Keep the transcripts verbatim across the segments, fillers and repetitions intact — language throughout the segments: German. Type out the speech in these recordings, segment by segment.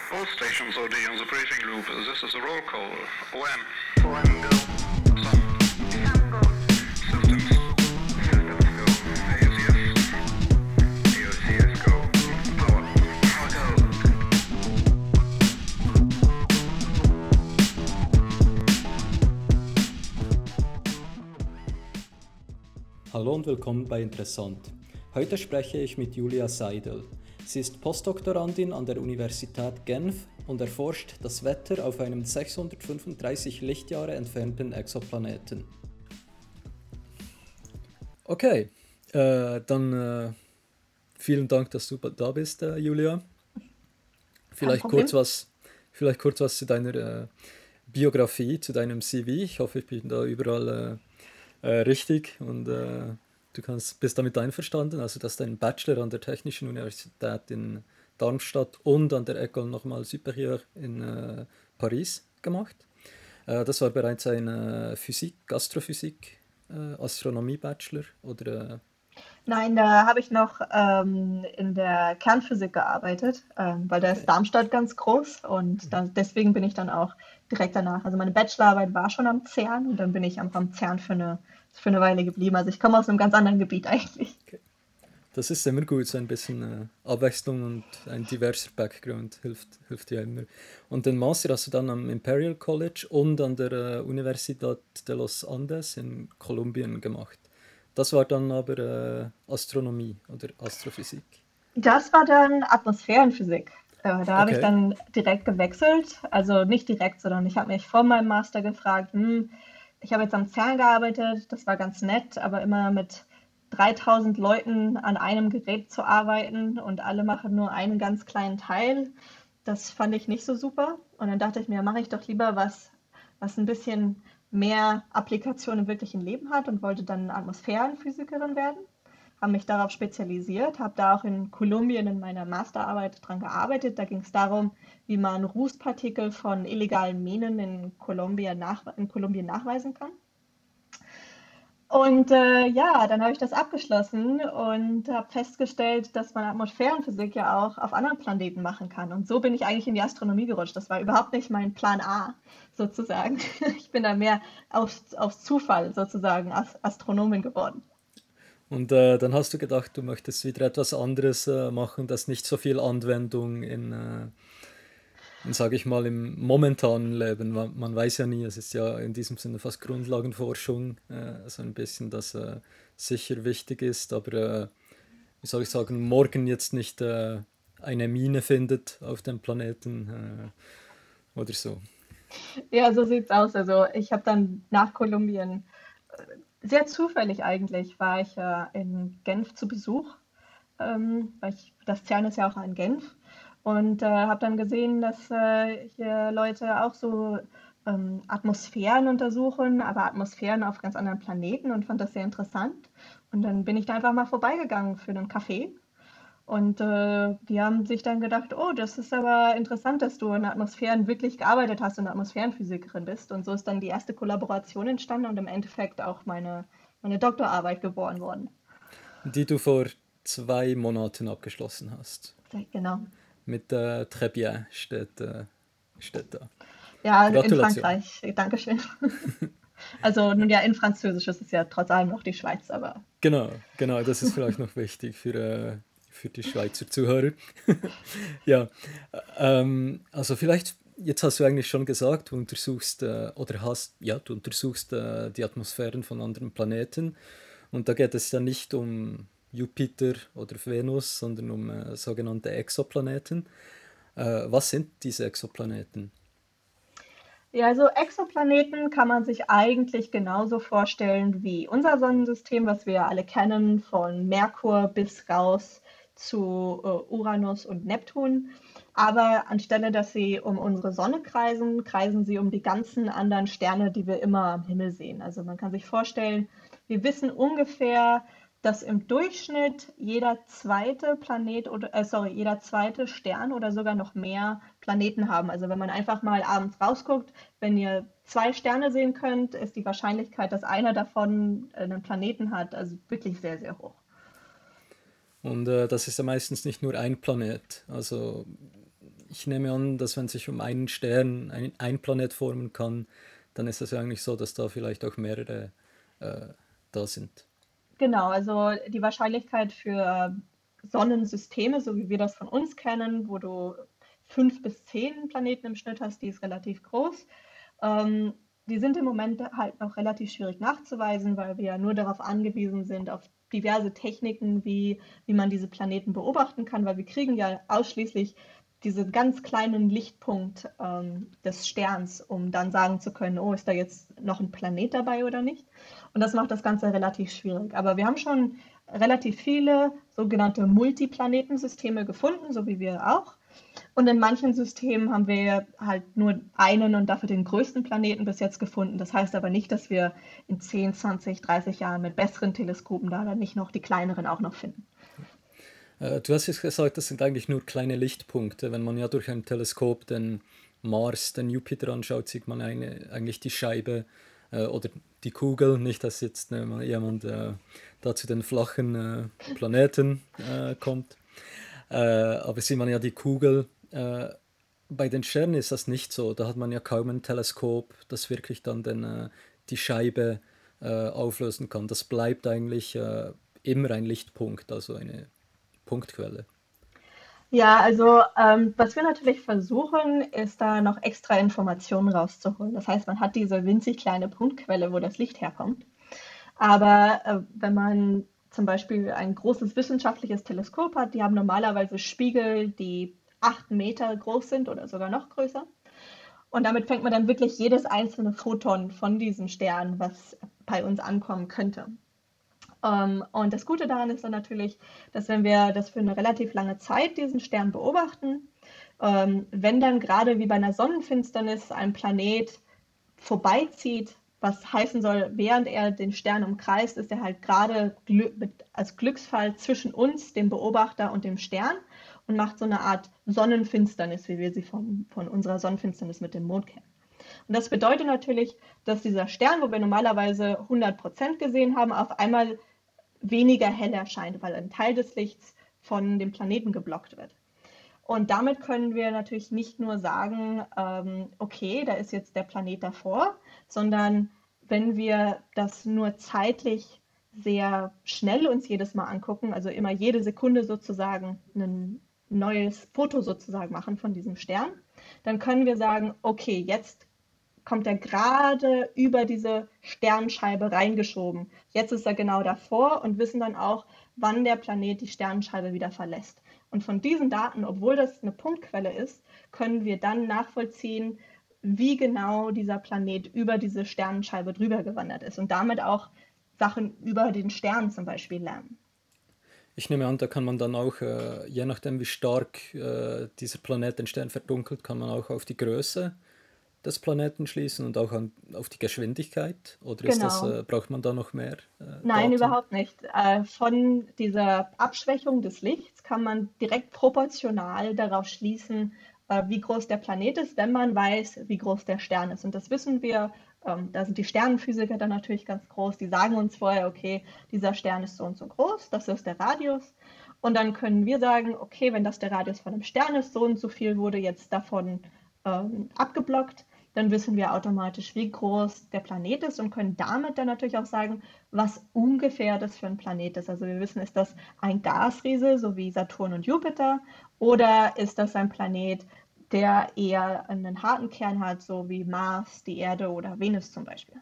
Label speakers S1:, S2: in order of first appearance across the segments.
S1: All stations O D on the briefing loop. This is a roll call. O M. O M go. Sun. Sun go. Systems. Systems go. A O C S. A O C S go. Power. Power go.
S2: Hallo und willkommen bei Interessant. Heute spreche ich mit Julia Seidel. Sie ist Postdoktorandin an der Universität Genf und erforscht das Wetter auf einem sechshundertfünfunddreißig Lichtjahre entfernten Exoplaneten. Okay, äh, dann äh, vielen Dank, dass du da bist, äh, Julia. Vielleicht kurz was, vielleicht kurz was zu deiner äh, Biografie, zu deinem C V. Ich hoffe, ich bin da überall äh, äh, richtig und äh, du kannst, bist damit einverstanden, also dass dein Bachelor an der Technischen Universität in Darmstadt und an der École Normale Supérieure in äh, Paris gemacht. Äh, das war bereits ein äh, Physik, Astrophysik, äh, Astronomie-Bachelor oder... Äh,
S3: Nein, da habe ich noch ähm, in der Kernphysik gearbeitet, ähm, weil da ist
S2: okay.
S3: Darmstadt ganz groß und da, deswegen bin ich dann auch direkt danach. Also meine Bachelorarbeit war schon am CERN und dann bin ich am, am CERN für eine, für eine Weile geblieben. Also ich komme aus einem ganz anderen Gebiet eigentlich.
S2: Okay. Das ist immer gut, so ein bisschen äh, Abwechslung und ein diverser Background hilft, hilft ja immer. Und den Master hast du dann am Imperial College und an der äh, Universidad de los Andes in Kolumbien gemacht. Das war dann aber äh, Astronomie oder Astrophysik.
S3: Das war dann Atmosphärenphysik. Äh, da habe ich
S2: Okay.
S3: dann direkt gewechselt. Also nicht direkt, sondern ich habe mich vor meinem Master gefragt, hm, ich habe jetzt am CERN gearbeitet, das war ganz nett, aber immer mit dreitausend Leuten an einem Gerät zu arbeiten und alle machen nur einen ganz kleinen Teil, das fand ich nicht so super. Und dann dachte ich mir, mache ich doch lieber was, was ein bisschen mehr Applikationen im wirklichen Leben hat und wollte dann Atmosphärenphysikerin werden. Habe mich darauf spezialisiert, habe da auch in Kolumbien in meiner Masterarbeit dran gearbeitet. Da ging es darum, wie man Rußpartikel von illegalen Minen in Kolumbien, nach, in Kolumbien nachweisen kann. Und äh, ja, dann habe ich das abgeschlossen und habe festgestellt, dass man Atmosphärenphysik ja auch auf anderen Planeten machen kann. Und so bin ich eigentlich in die Astronomie gerutscht. Das war überhaupt nicht mein Plan A, sozusagen. Ich bin da mehr auf, auf Zufall sozusagen As- Astronomin geworden.
S2: Und äh, dann hast du gedacht, du möchtest wieder etwas anderes äh, machen, das nicht so viel Anwendung in, äh, in sage ich mal, im momentanen Leben. Man, man weiß ja nie, es ist ja in diesem Sinne fast Grundlagenforschung, äh, so ein bisschen, das äh, sicher wichtig ist, aber äh, wie soll ich sagen, morgen jetzt nicht äh, eine Mine findet auf dem Planeten äh, oder so.
S3: Ja, so sieht's aus. Also ich habe dann nach Kolumbien, sehr zufällig eigentlich, war ich äh, in Genf zu Besuch, ähm, weil ich, das CERN ist ja auch in Genf und äh, habe dann gesehen, dass äh, hier Leute auch so ähm, Atmosphären untersuchen, aber Atmosphären auf ganz anderen Planeten und fand das sehr interessant. Und dann bin ich da einfach mal vorbeigegangen für einen Kaffee und äh, die haben sich dann gedacht, oh, das ist aber interessant, dass du in Atmosphären wirklich gearbeitet hast und Atmosphärenphysikerin bist. Und so ist dann die erste Kollaboration entstanden und im Endeffekt auch meine, meine Doktorarbeit geboren worden.
S2: Die du vor zwei Monaten abgeschlossen hast.
S3: Genau.
S2: Mit äh, Très bien steht, äh, steht da.
S3: Ja, in
S2: Gratulation.
S3: Frankreich. Dankeschön. Also nun ja, in Französisch ist es ja trotz allem noch die Schweiz, aber
S2: Genau, genau, das ist vielleicht noch wichtig für, äh, für die Schweizer Zuhörer. Ja, ähm, also vielleicht, jetzt hast du eigentlich schon gesagt, du untersuchst äh, oder hast, ja, du untersuchst äh, die Atmosphären von anderen Planeten und da geht es ja nicht um Jupiter oder Venus, sondern um äh, sogenannte Exoplaneten. Äh, was sind diese Exoplaneten?
S3: ja, also Exoplaneten kann man sich eigentlich genauso vorstellen wie unser Sonnensystem, was wir alle kennen, von Merkur bis raus zu äh, Uranus und Neptun. Aber anstelle, dass sie um unsere Sonne kreisen, kreisen sie um die ganzen anderen Sterne, die wir immer am Himmel sehen. Also man kann sich vorstellen, wir wissen ungefähr, dass im Durchschnitt jeder zweite Planet oder äh, sorry, jeder zweite Stern oder sogar noch mehr Planeten haben. Also wenn man einfach mal abends rausguckt, wenn ihr zwei Sterne sehen könnt, ist die Wahrscheinlichkeit, dass einer davon einen Planeten hat, also wirklich sehr, sehr hoch.
S2: Und äh, das ist ja meistens nicht nur ein Planet. Also ich nehme an, dass wenn sich um einen Stern ein, ein Planet formen kann, dann ist es ja eigentlich so, dass da vielleicht auch mehrere äh, da sind.
S3: Genau, also die Wahrscheinlichkeit für Sonnensysteme, so wie wir das von uns kennen, wo du fünf bis zehn Planeten im Schnitt hast, die ist relativ groß. Ähm, die sind im Moment halt noch relativ schwierig nachzuweisen, weil wir ja nur darauf angewiesen sind, auf diverse Techniken, wie, wie man diese Planeten beobachten kann, weil wir kriegen ja ausschließlich diesen ganz kleinen Lichtpunkt ähm, des Sterns, um dann sagen zu können, oh, ist da jetzt noch ein Planet dabei oder nicht? Und das macht das Ganze relativ schwierig. Aber wir haben schon relativ viele sogenannte Multiplanetensysteme gefunden, so wie wir auch. Und in manchen Systemen haben wir halt nur einen und dafür den größten Planeten bis jetzt gefunden. Das heißt aber nicht, dass wir in zehn, zwanzig, dreißig Jahren mit besseren Teleskopen da dann nicht noch die kleineren auch noch finden.
S2: Äh, du hast jetzt gesagt, das sind eigentlich nur kleine Lichtpunkte. Wenn man ja durch ein Teleskop den Mars, den Jupiter anschaut, sieht man eine, eigentlich die Scheibe äh, oder die Kugel. Nicht, dass jetzt äh, mal jemand äh, da zu den flachen äh, Planeten äh, kommt. Äh, aber sieht man ja die Kugel. Äh, bei den Sternen ist das nicht so. Da hat man ja kaum ein Teleskop, das wirklich dann den, äh, die Scheibe äh, auflösen kann. Das bleibt eigentlich äh, immer ein Lichtpunkt, also eine Punktquelle.
S3: Ja, also ähm, was wir natürlich versuchen, ist da noch extra Informationen rauszuholen. Das heißt, man hat diese winzig kleine Punktquelle, wo das Licht herkommt. Aber äh, wenn man zum Beispiel ein großes wissenschaftliches Teleskop hat, die haben normalerweise Spiegel, die acht Meter groß sind oder sogar noch größer. Und damit fängt man dann wirklich jedes einzelne Photon von diesem Stern, was bei uns ankommen könnte. Ähm, und das Gute daran ist dann natürlich, dass wenn wir das für eine relativ lange Zeit diesen Stern beobachten, ähm, wenn dann gerade wie bei einer Sonnenfinsternis ein Planet vorbeizieht, was heißen soll, während er den Stern umkreist, ist er halt gerade glü mit, als Glücksfall zwischen uns, dem Beobachter und dem Stern und macht so eine Art Sonnenfinsternis, wie wir sie von, von unserer Sonnenfinsternis mit dem Mond kennen. Und das bedeutet natürlich, dass dieser Stern, wo wir normalerweise hundert Prozent gesehen haben, auf einmal weniger hell erscheint, weil ein Teil des Lichts von dem Planeten geblockt wird. Und damit können wir natürlich nicht nur sagen, ähm, okay, da ist jetzt der Planet davor, sondern wenn wir das nur zeitlich sehr schnell uns jedes Mal angucken, also immer jede Sekunde sozusagen ein neues Foto sozusagen machen von diesem Stern, dann können wir sagen, okay, jetzt kommt er gerade über diese Sternscheibe reingeschoben. Jetzt ist er genau davor und wissen dann auch, wann der Planet die Sternscheibe wieder verlässt. Und von diesen Daten, obwohl das eine Punktquelle ist, können wir dann nachvollziehen, wie genau dieser Planet über diese Sternenscheibe drüber gewandert ist und damit auch Sachen über den Stern zum Beispiel lernen.
S2: Ich nehme an, da kann man dann auch, äh, je nachdem wie stark äh, dieser Planet den Stern verdunkelt, kann man auch auf die Größe des Planeten schließen und auch an, auf die Geschwindigkeit? Oder ist das,
S3: Genau.
S2: äh, braucht man da noch mehr äh,
S3: Nein,
S2: Daten?
S3: überhaupt nicht. Äh, Von dieser Abschwächung des Lichts kann man direkt proportional darauf schließen, äh, wie groß der Planet ist, wenn man weiß, wie groß der Stern ist. Und das wissen wir. Ähm, Da sind die Sternenphysiker dann natürlich ganz groß. Die sagen uns vorher, okay, dieser Stern ist so und so groß, das ist der Radius. Und dann können wir sagen, okay, wenn das der Radius von einem Stern ist, so und so viel wurde jetzt davon ähm, abgeblockt, dann wissen wir automatisch, wie groß der Planet ist und können damit dann natürlich auch sagen, was ungefähr das für ein Planet ist. Also wir wissen, ist das ein Gasriese, so wie Saturn und Jupiter, oder ist das ein Planet, der eher einen harten Kern hat, so wie Mars, die Erde oder Venus zum Beispiel.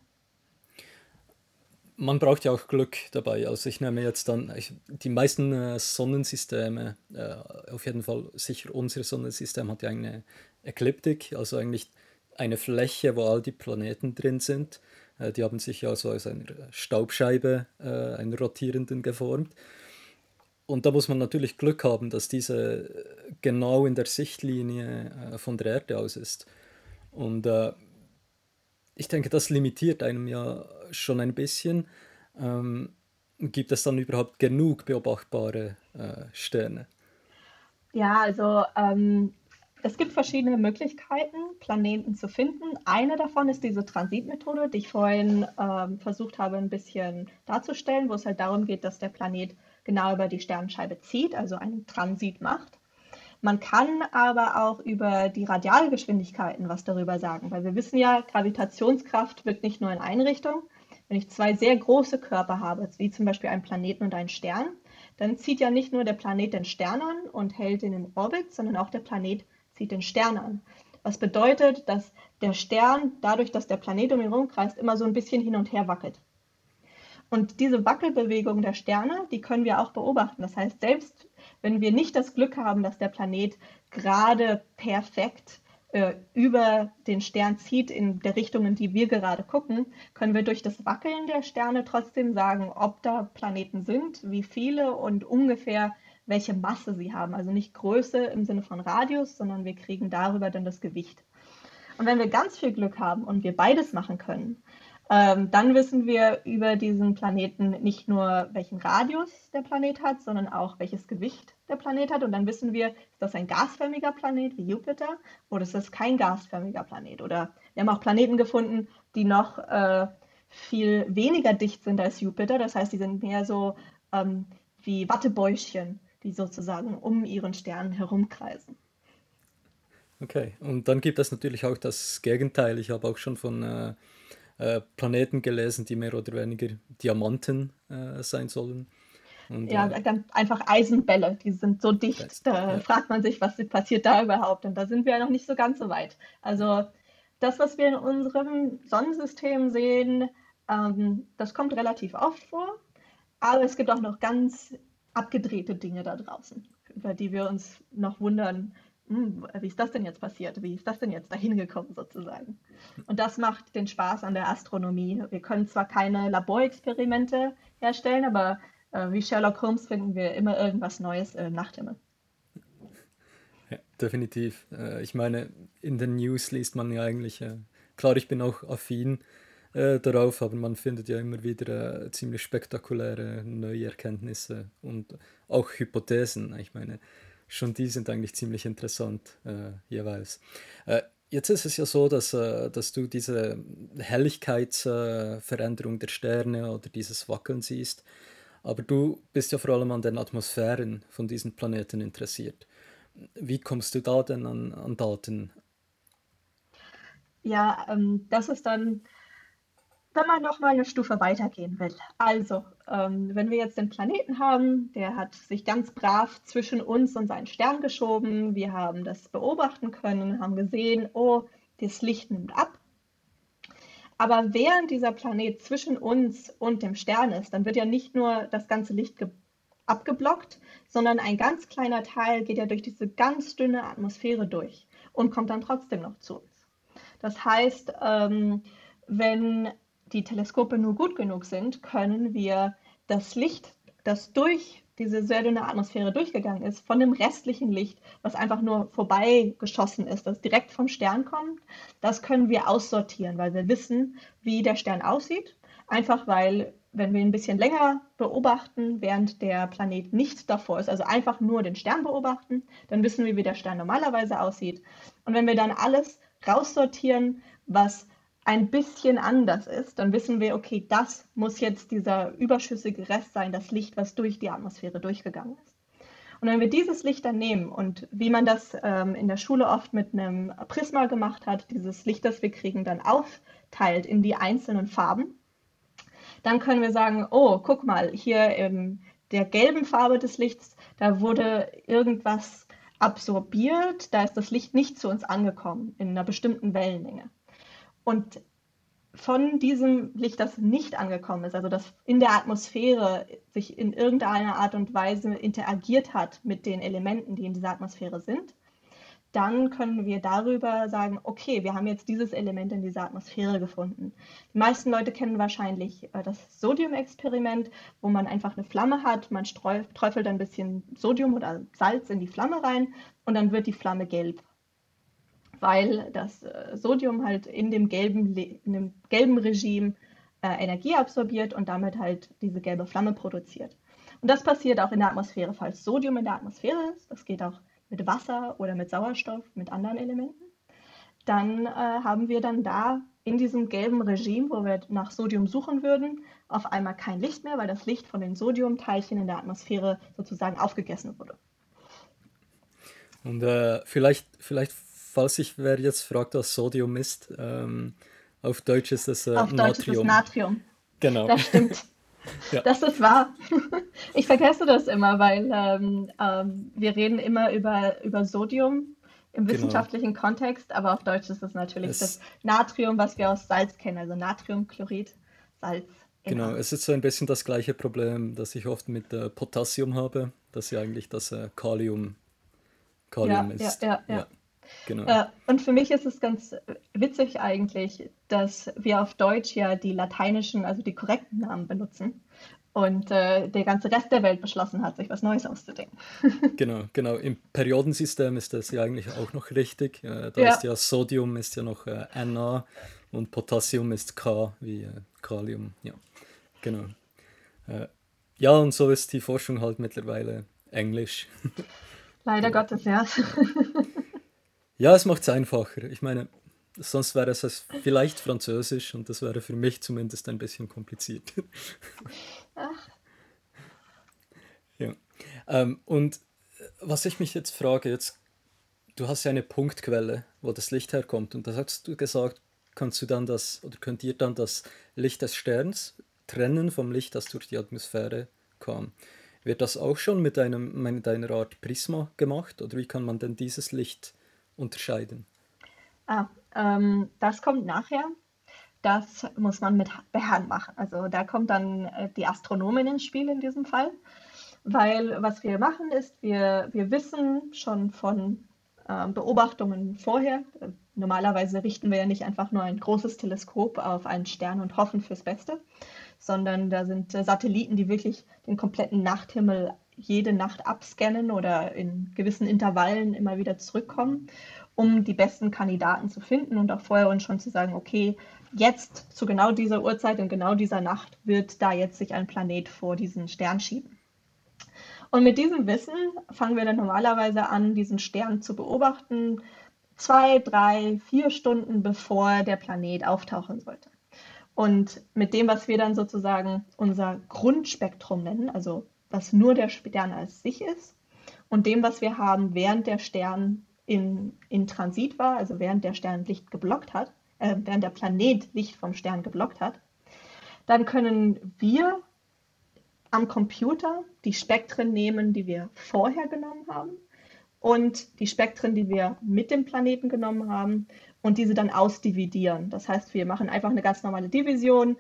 S2: Man braucht ja auch Glück dabei. Also ich nehme jetzt dann, ich, die meisten äh, Sonnensysteme, äh, auf jeden Fall sicher unser Sonnensystem hat ja eine Ekliptik, also eigentlich eine Fläche, wo all die Planeten drin sind. Äh, die haben sich ja so aus einer Staubscheibe, äh, einer rotierenden, geformt. Und da muss man natürlich Glück haben, dass diese äh, genau in der Sichtlinie äh, von der Erde aus ist. Und äh, ich denke, das limitiert einem ja schon ein bisschen. Ähm, gibt es dann überhaupt genug beobachtbare äh, Sterne?
S3: Ja, also ähm, es gibt verschiedene Möglichkeiten, Planeten zu finden. Eine davon ist diese Transitmethode, die ich vorhin ähm, versucht habe, ein bisschen darzustellen, wo es halt darum geht, dass der Planet genau über die Sternenscheibe zieht, also einen Transit macht. Man kann aber auch über die Radialgeschwindigkeiten was darüber sagen, weil wir wissen ja, Gravitationskraft wirkt nicht nur in eine Richtung. Wenn ich zwei sehr große Körper habe, wie zum Beispiel einen Planeten und einen Stern, dann zieht ja nicht nur der Planet den Stern an und hält ihn im Orbit, sondern auch der Planet zieht den Stern an. Was bedeutet, dass der Stern, dadurch, dass der Planet um ihn herumkreist, immer so ein bisschen hin und her wackelt. Und diese Wackelbewegung der Sterne, die können wir auch beobachten. Das heißt, selbst wenn wir nicht das Glück haben, dass der Planet gerade perfekt äh, über den Stern zieht in der Richtung, in die wir gerade gucken, können wir durch das Wackeln der Sterne trotzdem sagen, ob da Planeten sind, wie viele und ungefähr welche Masse sie haben. Also nicht Größe im Sinne von Radius, sondern wir kriegen darüber dann das Gewicht. Und wenn wir ganz viel Glück haben und wir beides machen können, ähm, dann wissen wir über diesen Planeten nicht nur, welchen Radius der Planet hat, sondern auch, welches Gewicht der Planet hat. Und dann wissen wir, ist das ein gasförmiger Planet wie Jupiter oder ist das kein gasförmiger Planet? Oder wir haben auch Planeten gefunden, die noch äh, viel weniger dicht sind als Jupiter. Das heißt, die sind mehr so ähm, wie Wattebäuschen, die sozusagen um ihren Stern herumkreisen.
S2: Okay, und dann gibt es natürlich auch das Gegenteil. Ich habe auch schon von äh, äh, Planeten gelesen, die mehr oder weniger Diamanten äh, sein sollen. Und,
S3: Ja,
S2: äh,
S3: ganz einfach Eisenbälle, die sind so dicht,
S2: das,
S3: da
S2: ja,
S3: fragt man sich, was passiert da überhaupt? Und da sind wir ja noch nicht so ganz so weit. Also das, was wir in unserem Sonnensystem sehen, ähm, das kommt relativ oft vor, aber es gibt auch noch ganz abgedrehte Dinge da draußen, über die wir uns noch wundern, hm, wie ist das denn jetzt passiert? Wie ist das denn jetzt dahin gekommen sozusagen? Und das macht den Spaß an der Astronomie. Wir können zwar keine Laborexperimente herstellen, aber äh, wie Sherlock Holmes finden wir immer irgendwas Neues im Nachthimmel.
S2: ja, definitiv. Äh, ich meine, in den News liest man ja eigentlich, äh, klar, ich bin auch affin äh, darauf, aber man findet ja immer wieder äh, ziemlich spektakuläre neue Erkenntnisse und auch Hypothesen. Ich meine, schon die sind eigentlich ziemlich interessant äh, jeweils. Äh, jetzt ist es ja so, dass, äh, dass du diese Helligkeitsveränderung äh, der Sterne oder dieses Wackeln siehst, aber du bist ja vor allem an den Atmosphären von diesen Planeten interessiert. Wie kommst du da denn an, an Daten?
S3: Ja, ähm, das ist dann, wenn man noch mal eine Stufe weitergehen will. Also, ähm, wenn wir jetzt den Planeten haben, der hat sich ganz brav zwischen uns und seinen Stern geschoben. Wir haben das beobachten können, haben gesehen, oh, das Licht nimmt ab. Aber während dieser Planet zwischen uns und dem Stern ist, dann wird ja nicht nur das ganze Licht ge abgeblockt, sondern ein ganz kleiner Teil geht ja durch diese ganz dünne Atmosphäre durch und kommt dann trotzdem noch zu uns. Das heißt, ähm, wenn die Teleskope nur gut genug sind, können wir das Licht, das durch diese sehr dünne Atmosphäre durchgegangen ist, von dem restlichen Licht, was einfach nur vorbeigeschossen ist, das direkt vom Stern kommt, das können wir aussortieren, weil wir wissen, wie der Stern aussieht. Einfach weil, wenn wir ihn ein bisschen länger beobachten, während der Planet nicht davor ist, also einfach nur den Stern beobachten, dann wissen wir, wie der Stern normalerweise aussieht. Und wenn wir dann alles raussortieren, was ein bisschen anders ist, dann wissen wir, okay, das muss jetzt dieser überschüssige Rest sein, das Licht, was durch die Atmosphäre durchgegangen ist. Und wenn wir dieses Licht dann nehmen und wie man das ähm, in der Schule oft mit einem Prisma gemacht hat, dieses Licht, das wir kriegen, dann aufteilt in die einzelnen Farben, dann können wir sagen, oh, guck mal, hier in der gelben Farbe des Lichts, da wurde irgendwas absorbiert, da ist das Licht nicht zu uns angekommen in einer bestimmten Wellenlänge. Und von diesem Licht, das nicht angekommen ist, also das in der Atmosphäre sich in irgendeiner Art und Weise interagiert hat mit den Elementen, die in dieser Atmosphäre sind, dann können wir darüber sagen, okay, wir haben jetzt dieses Element in dieser Atmosphäre gefunden. Die meisten Leute kennen wahrscheinlich das Sodium-Experiment, wo man einfach eine Flamme hat, man träufelt ein bisschen Sodium oder Salz in die Flamme rein und dann wird die Flamme gelb, weil das Sodium halt in dem gelben, in dem gelben Regime äh, Energie absorbiert und damit halt diese gelbe Flamme produziert. Und das passiert auch in der Atmosphäre, falls Sodium in der Atmosphäre ist. Das geht auch mit Wasser oder mit Sauerstoff, mit anderen Elementen. Dann äh, haben wir dann da in diesem gelben Regime, wo wir nach Sodium suchen würden, auf einmal kein Licht mehr, weil das Licht von den Sodiumteilchen in der Atmosphäre sozusagen aufgegessen wurde.
S2: Und äh, vielleicht, vielleicht, falls sich wer jetzt fragt, was Sodium ist, ähm, auf Deutsch ist es äh,
S3: Auf Deutsch ist es
S2: Natrium.
S3: Natrium.
S2: Genau.
S3: Das stimmt.
S2: Ja,
S3: Das ist wahr. Ich vergesse das immer, weil ähm, ähm, wir reden immer über, über Sodium im
S2: genau.
S3: wissenschaftlichen Kontext, aber auf Deutsch ist es natürlich das
S2: Es,
S3: Natrium, was wir aus Salz kennen, also Natriumchlorid, Salz in
S2: genau,
S3: A.
S2: es ist so ein bisschen das gleiche Problem, das ich oft mit äh, Potassium habe, dass ja eigentlich das äh, Kalium, Kalium
S3: Ja, ja,
S2: ist.
S3: ja, ja.
S2: Ja, genau.
S3: Äh, und für mich ist es ganz witzig eigentlich, dass wir auf Deutsch ja die lateinischen, also die korrekten Namen benutzen und äh, der ganze Rest der Welt beschlossen hat, sich was Neues auszudenken.
S2: Genau, genau. Im Periodensystem ist das ja eigentlich auch noch richtig. Äh, da ist
S3: Ja,
S2: ja Sodium ist ja noch äh, Na und Potassium ist K wie äh, Kalium. Ja, genau. Äh, ja, und so ist die Forschung halt mittlerweile Englisch.
S3: leider
S2: Genau.
S3: Gottes, ja.
S2: Ja, es macht es einfacher. Ich meine, sonst wäre es es vielleicht Französisch und das wäre für mich zumindest ein bisschen kompliziert.
S3: Ach,
S2: Ja. Ähm, und äh, was ich mich jetzt frage, jetzt, du hast ja eine Punktquelle, wo das Licht herkommt und da hast du gesagt, kannst du dann das oder könnt ihr dann das Licht des Sterns trennen vom Licht, das durch die Atmosphäre kam. Wird das auch schon mit einem, mit einer Art Prisma gemacht oder wie kann man denn dieses Licht unterscheiden?
S3: ah, ähm, das kommt nachher. Das muss man mit per Hand machen. Also da kommt dann äh, die Astronomin ins Spiel in diesem Fall. Weil was wir machen ist, wir, wir wissen schon von ähm, Beobachtungen vorher, äh, normalerweise richten wir ja nicht einfach nur ein großes Teleskop auf einen Stern und hoffen fürs Beste, sondern da sind äh, Satelliten, die wirklich den kompletten Nachthimmel jede Nacht abscannen oder in gewissen Intervallen immer wieder zurückkommen, um die besten Kandidaten zu finden und auch vorher uns schon zu sagen, okay, jetzt zu genau dieser Uhrzeit und genau dieser Nacht wird da jetzt sich ein Planet vor diesen Stern schieben. Und mit diesem Wissen fangen wir dann normalerweise an, diesen Stern zu beobachten, zwei, drei, vier Stunden bevor der Planet auftauchen sollte. Und mit dem, was wir dann sozusagen unser Grundspektrum nennen, also was nur der Stern als sich ist, und dem, was wir haben, während der Stern in, in Transit war, also während der Stern Licht geblockt hat, äh, während der Planet Licht vom Stern geblockt hat, dann können wir am Computer die Spektren nehmen, die wir vorher genommen haben und die Spektren, die wir mit dem Planeten genommen haben und diese dann ausdividieren. Das heißt, wir machen einfach eine ganz normale Division,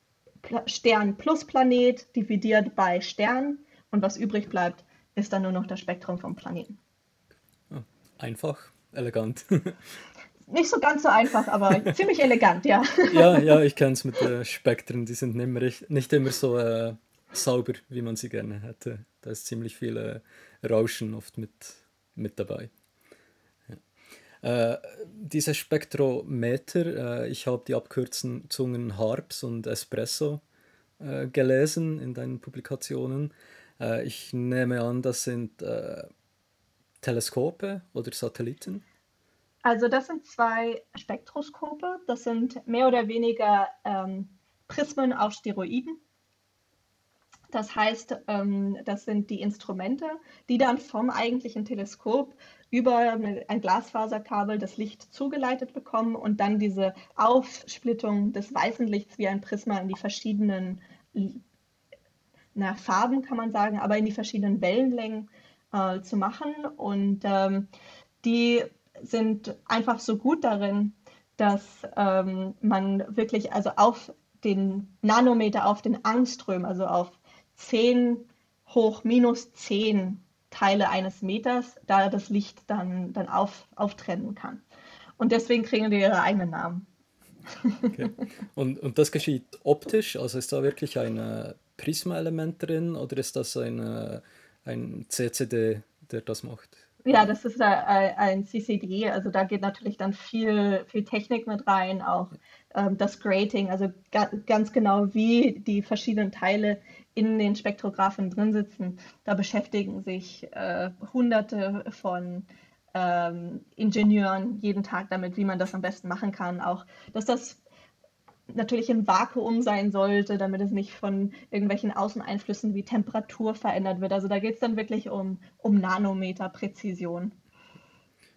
S3: Stern plus Planet dividiert bei Stern und was übrig bleibt, ist dann nur noch das Spektrum vom Planeten.
S2: Ah, einfach, elegant.
S3: Nicht so ganz so einfach, aber ziemlich elegant, ja.
S2: Ja, ja, ich kenne es mit äh, Spektren, die sind nicht immer, recht- nicht immer so äh, sauber, wie man sie gerne hätte. Da ist ziemlich viel äh, Rauschen oft mit, mit dabei. Äh, diese Spektrometer, äh, ich habe die Abkürzungen Harps und Espresso äh, gelesen in deinen Publikationen. Äh, ich nehme an, das sind äh, Teleskope oder Satelliten.
S3: Also das sind zwei Spektroskope. Das sind mehr oder weniger ähm, Prismen auf Steroiden. Das heißt, ähm, das sind die Instrumente, die dann vom eigentlichen Teleskop über ein Glasfaserkabel das Licht zugeleitet bekommen und dann diese Aufsplittung des weißen Lichts wie ein Prisma in die verschiedenen na, Farben, kann man sagen, aber in die verschiedenen Wellenlängen äh, zu machen. Und ähm, die sind einfach so gut darin, dass ähm, man wirklich also auf den Nanometer, auf den Angström, also auf zehn hoch minus zehn Teile eines Meters, da das Licht dann, dann auf, auftrennen kann. Und deswegen kriegen die ihre eigenen Namen.
S2: Okay. Und, und das geschieht optisch, also ist da wirklich ein äh, Prisma-Element drin oder ist das ein, äh, ein C C D, der das macht?
S3: Ja, das ist ein C C D, also da geht natürlich dann viel, viel Technik mit rein, auch ähm, das Grating, also ga, ganz genau wie die verschiedenen Teile in den Spektrographen drin sitzen. Da beschäftigen sich äh, Hunderte von ähm, Ingenieuren jeden Tag damit, wie man das am besten machen kann. Auch, dass das natürlich im Vakuum sein sollte, damit es nicht von irgendwelchen Außeneinflüssen wie Temperatur verändert wird. Also da geht es dann wirklich um, um Nanometer-Präzision.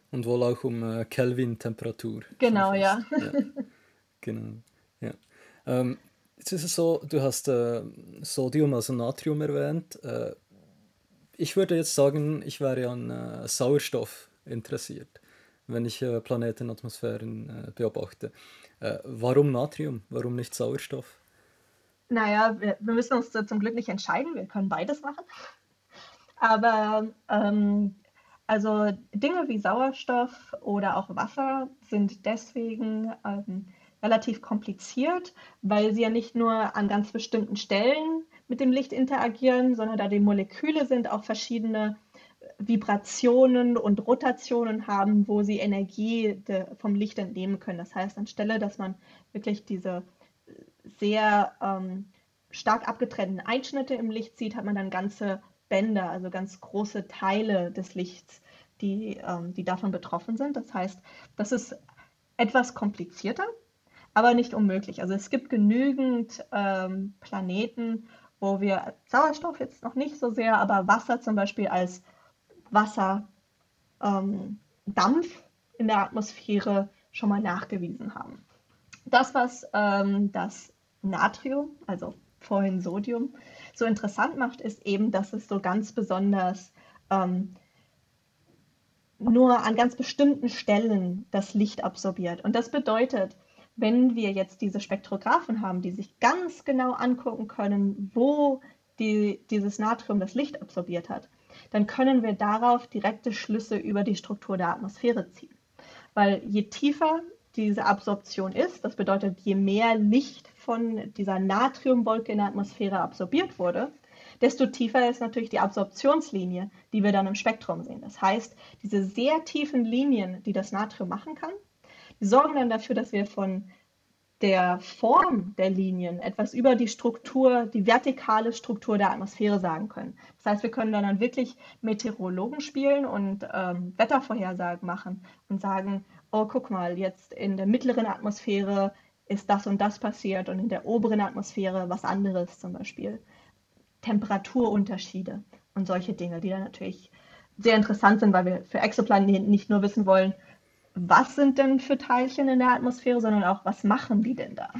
S2: Und wohl auch um äh, Kelvin-Temperatur schon
S3: Genau, ja.
S2: fast. Ja, genau. Ja. Ähm, jetzt ist es so, du hast äh, Sodium, also Natrium erwähnt. Äh, ich würde jetzt sagen, ich wäre an äh, Sauerstoff interessiert, wenn ich äh, Planetenatmosphären äh, beobachte. Äh, warum Natrium? Warum nicht Sauerstoff?
S3: Naja, wir, wir müssen uns da zum Glück nicht entscheiden, wir können beides machen. Aber ähm, also Dinge wie Sauerstoff oder auch Wasser sind deswegen ähm, relativ kompliziert, weil sie ja nicht nur an ganz bestimmten Stellen mit dem Licht interagieren, sondern da die Moleküle sind, auch verschiedene Vibrationen und Rotationen haben, wo sie Energie de, vom Licht entnehmen können. Das heißt, anstelle, dass man wirklich diese sehr ähm, stark abgetrennten Einschnitte im Licht sieht, hat man dann ganze Bänder, also ganz große Teile des Lichts, die, ähm, die davon betroffen sind. Das heißt, das ist etwas komplizierter, aber nicht unmöglich. Also es gibt genügend ähm, Planeten, wo wir Sauerstoff jetzt noch nicht so sehr, aber Wasser zum Beispiel als Wasserdampf ähm, in der Atmosphäre schon mal nachgewiesen haben. Das, was ähm, das Natrium, also vorhin Sodium, so interessant macht, ist eben, dass es so ganz besonders ähm, nur an ganz bestimmten Stellen das Licht absorbiert. Und das bedeutet, wenn wir jetzt diese Spektrographen haben, die sich ganz genau angucken können, wo die, dieses Natrium das Licht absorbiert hat, dann können wir darauf direkte Schlüsse über die Struktur der Atmosphäre ziehen. Weil je tiefer diese Absorption ist, das bedeutet, je mehr Licht von dieser Natriumwolke in der Atmosphäre absorbiert wurde, desto tiefer ist natürlich die Absorptionslinie, die wir dann im Spektrum sehen. Das heißt, diese sehr tiefen Linien, die das Natrium machen kann, die sorgen dann dafür, dass wir von der Form der Linien etwas über die Struktur, die vertikale Struktur der Atmosphäre sagen können. Das heißt, wir können dann wirklich Meteorologen spielen und ähm, Wettervorhersagen machen und sagen, oh, guck mal, jetzt in der mittleren Atmosphäre ist das und das passiert und in der oberen Atmosphäre was anderes, zum Beispiel Temperaturunterschiede und solche Dinge, die dann natürlich sehr interessant sind, weil wir für Exoplaneten nicht nur wissen wollen, was sind denn für Teilchen in der Atmosphäre, sondern auch, was machen die denn da?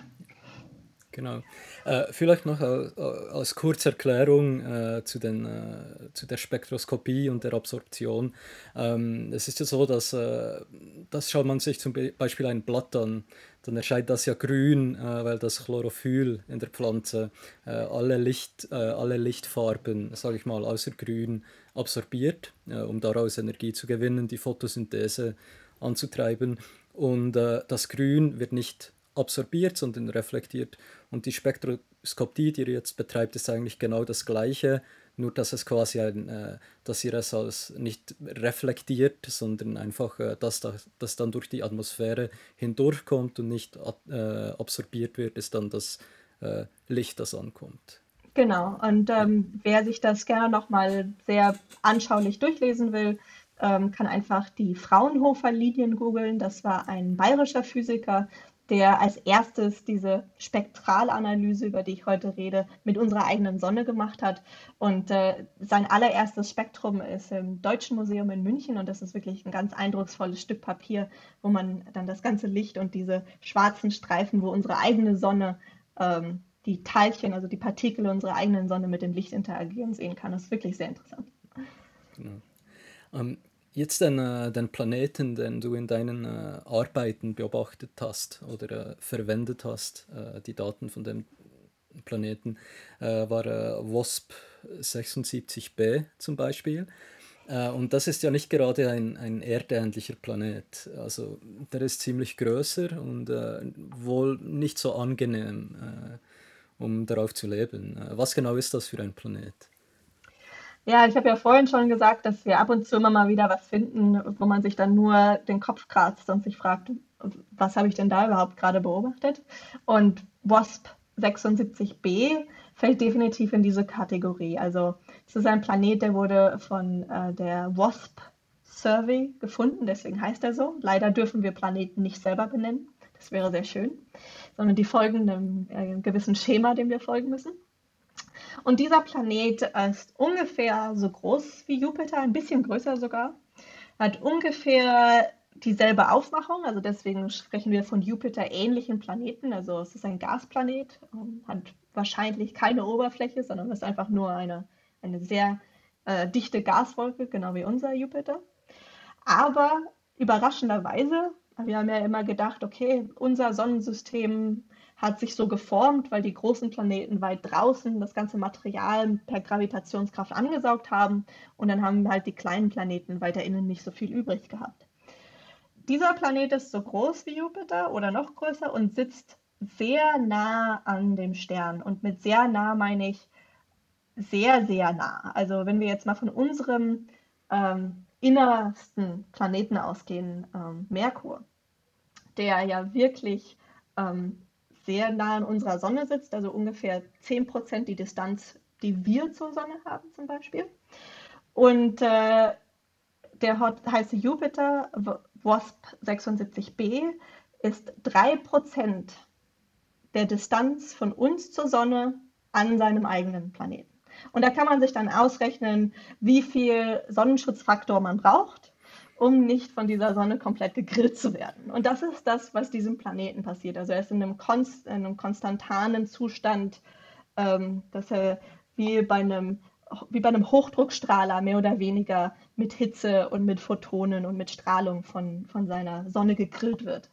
S2: Genau. Äh, vielleicht noch als, als Kurzerklärung äh, zu, den, äh, zu der Spektroskopie und der Absorption. Ähm, es ist ja so, dass äh, das schaut man sich zum Beispiel ein Blatt an, dann erscheint das ja grün, äh, weil das Chlorophyll in der Pflanze äh, alle, Licht, äh, alle Lichtfarben, sage ich mal, außer grün absorbiert, äh, um daraus Energie zu gewinnen, die Photosynthese anzutreiben. Und äh, das Grün wird nicht absorbiert, sondern reflektiert. Und die Spektroskopie, die ihr jetzt betreibt, ist eigentlich genau das Gleiche, nur dass es quasi ein, äh, dass ihr es als nicht reflektiert, sondern einfach, äh, dass das, das dann durch die Atmosphäre hindurchkommt und nicht äh, absorbiert wird, ist dann das äh, Licht, das ankommt.
S3: Genau, und
S2: Ja.
S3: ähm, wer sich das gerne nochmal sehr anschaulich durchlesen will, ähm, kann einfach die Fraunhofer-Linien googeln. Das war ein bayerischer Physiker, der als erstes diese Spektralanalyse, über die ich heute rede, mit unserer eigenen Sonne gemacht hat. Und äh, sein allererstes Spektrum ist im Deutschen Museum in München und das ist wirklich ein ganz eindrucksvolles Stück Papier, wo man dann das ganze Licht und diese schwarzen Streifen, wo unsere eigene Sonne, ähm, die Teilchen, also die Partikel unserer eigenen Sonne mit dem Licht interagieren sehen kann. Das ist wirklich sehr interessant.
S2: Genau. Ähm, jetzt den, äh, den Planeten, den du in deinen äh, Arbeiten beobachtet hast oder äh, verwendet hast, äh, die Daten von dem Planeten, äh, war äh, WASP sechsundsiebzig b zum Beispiel. Äh, und das ist ja nicht gerade ein, ein erdähnlicher Planet. Also der ist ziemlich größer und äh, wohl nicht so angenehm, äh, um darauf zu leben. Äh, was genau ist das für ein Planet?
S3: Ja, ich habe ja vorhin schon gesagt, dass wir ab und zu immer mal wieder was finden, wo man sich dann nur den Kopf kratzt und sich fragt, was habe ich denn da überhaupt gerade beobachtet? Und WASP sechsundsiebzig b fällt definitiv in diese Kategorie. Also es ist ein Planet, der wurde von äh, der WASP Survey gefunden, deswegen heißt er so. Leider dürfen wir Planeten nicht selber benennen, das wäre sehr schön, sondern die folgen einem äh, gewissen Schema, dem wir folgen müssen. Und dieser Planet ist ungefähr so groß wie Jupiter, ein bisschen größer sogar. Hat ungefähr dieselbe Aufmachung, also deswegen sprechen wir von Jupiter-ähnlichen Planeten. Also es ist ein Gasplanet, ähm, hat wahrscheinlich keine Oberfläche, sondern ist einfach nur eine, eine sehr äh, dichte Gaswolke, genau wie unser Jupiter. Aber überraschenderweise, wir haben ja immer gedacht, okay, unser Sonnensystem hat sich so geformt, weil die großen Planeten weit draußen das ganze Material per Gravitationskraft angesaugt haben und dann haben halt die kleinen Planeten weiter innen nicht so viel übrig gehabt. Dieser Planet ist so groß wie Jupiter oder noch größer und sitzt sehr nah an dem Stern. Und mit sehr nah meine ich sehr, sehr nah. Also wenn wir jetzt mal von unserem ähm, innersten Planeten ausgehen, ähm, Merkur, der ja wirklich ähm, sehr nah an unserer Sonne sitzt, also ungefähr zehn Prozent die Distanz, die wir zur Sonne haben zum Beispiel. Und äh, der heiße Jupiter, W A S P sechsundsiebzig b, ist drei Prozent der Distanz von uns zur Sonne an seinem eigenen Planeten. Und da kann man sich dann ausrechnen, wie viel Sonnenschutzfaktor man braucht, um nicht von dieser Sonne komplett gegrillt zu werden. Und das ist das, was diesem Planeten passiert. Also er ist in einem, konst, in einem konstantanen Zustand, ähm, dass er wie bei einem wie bei einem Hochdruckstrahler mehr oder weniger mit Hitze und mit Photonen und mit Strahlung von, von seiner Sonne gegrillt wird.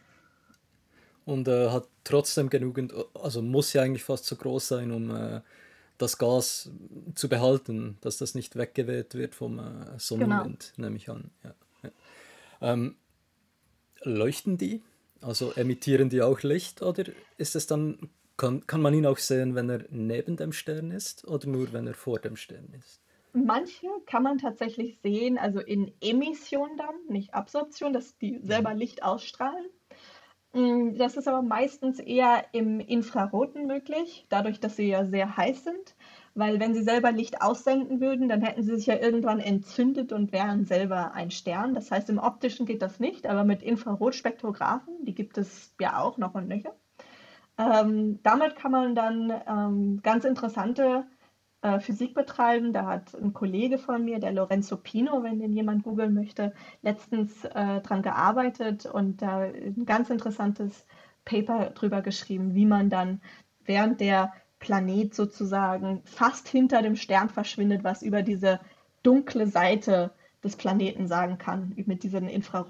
S2: Und äh, hat trotzdem genügend, also muss ja eigentlich fast so groß sein, um äh, das Gas zu behalten, dass das nicht weggeweht wird vom äh, Sonnenwind, genau. Nehme ich an. Ja, ja. Ähm, leuchten die? Also emittieren die auch Licht oder ist es dann, kann, kann man ihn auch sehen, wenn er neben dem Stern ist oder nur, wenn er vor dem Stern ist?
S3: Manche kann man tatsächlich sehen, also in Emission dann, nicht Absorption, dass die selber Licht ausstrahlen. Das ist aber meistens eher im Infraroten möglich, dadurch, dass sie ja sehr heiß sind. Weil wenn sie selber Licht aussenden würden, dann hätten sie sich ja irgendwann entzündet und wären selber ein Stern. Das heißt, im Optischen geht das nicht, aber mit Infrarotspektrographen, die gibt es ja auch noch und nöcher. Ähm, damit kann man dann ähm, ganz interessante äh, Physik betreiben. Da hat ein Kollege von mir, der Lorenzo Pino, wenn den jemand googeln möchte, letztens äh, dran gearbeitet und da äh, ein ganz interessantes Paper drüber geschrieben, wie man dann während der Planet sozusagen fast hinter dem Stern verschwindet, was über diese dunkle Seite des Planeten sagen kann, mit diesen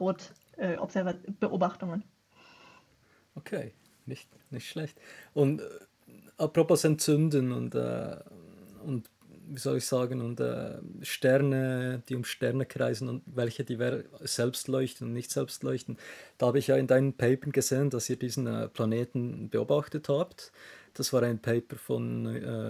S3: Infrarot-Beobachtungen.
S2: Okay, nicht, nicht schlecht. Und äh, apropos Entzünden und, äh, und wie soll ich sagen, und äh, Sterne, die um Sterne kreisen und welche, die selbst leuchten und nicht selbst leuchten, da habe ich ja in deinen Papern gesehen, dass ihr diesen äh, Planeten beobachtet habt. Das war ein Paper von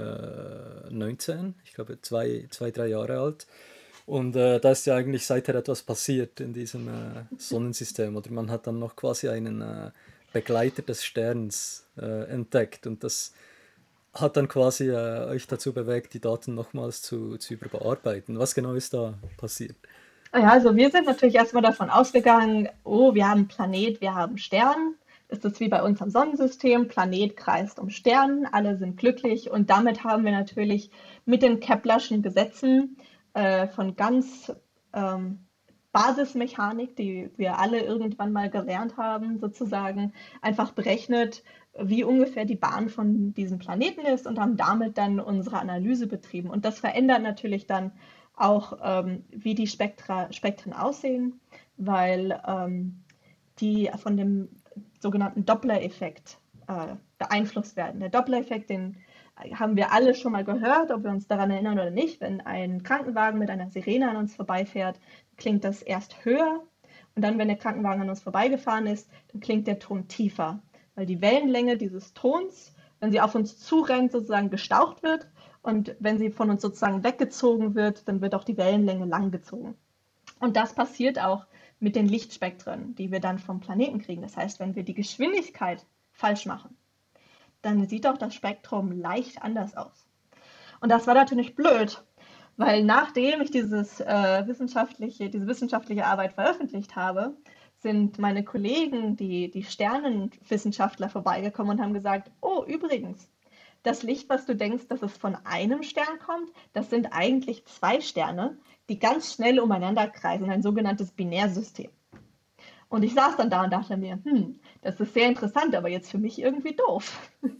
S2: äh, neunzehn, ich glaube zwei, zwei, drei Jahre alt. Und äh, da ist ja eigentlich seither etwas passiert in diesem äh, Sonnensystem. Oder man hat dann noch quasi einen äh, Begleiter des Sterns äh, entdeckt. Und das hat dann quasi äh, euch dazu bewegt, die Daten nochmals zu, zu überarbeiten. Was genau ist da passiert?
S3: Ja, also wir sind natürlich erstmal davon ausgegangen, oh, wir haben einen Planet, wir haben Stern. Ist das wie bei uns am Sonnensystem, Planet kreist um Stern, alle sind glücklich und damit haben wir natürlich mit den Keplerschen Gesetzen äh, von ganz ähm, Basismechanik, die wir alle irgendwann mal gelernt haben, sozusagen einfach berechnet, wie ungefähr die Bahn von diesem Planeten ist und haben damit dann unsere Analyse betrieben. Und das verändert natürlich dann auch, ähm, wie die Spektra, Spektren aussehen, weil ähm, die von dem sogenannten Doppler-Effekt äh, beeinflusst werden. Der Doppler-Effekt, den haben wir alle schon mal gehört, ob wir uns daran erinnern oder nicht. Wenn ein Krankenwagen mit einer Sirene an uns vorbeifährt, klingt das erst höher und dann, wenn der Krankenwagen an uns vorbeigefahren ist, dann klingt der Ton tiefer, weil die Wellenlänge dieses Tons, wenn sie auf uns zurennt, sozusagen gestaucht wird und wenn sie von uns sozusagen weggezogen wird, dann wird auch die Wellenlänge langgezogen. Und das passiert auch mit den Lichtspektren, die wir dann vom Planeten kriegen. Das heißt, wenn wir die Geschwindigkeit falsch machen, dann sieht auch das Spektrum leicht anders aus. Und das war natürlich blöd, weil nachdem ich dieses, äh, wissenschaftliche, diese wissenschaftliche Arbeit veröffentlicht habe, sind meine Kollegen, die, die Sternenwissenschaftler, vorbeigekommen und haben gesagt, oh, übrigens, das Licht, was du denkst, dass es von einem Stern kommt, das sind eigentlich zwei Sterne, die ganz schnell umeinander kreisen, ein sogenanntes Binärsystem. Und ich saß dann da und dachte mir, hm, das ist sehr interessant, aber jetzt für mich irgendwie doof.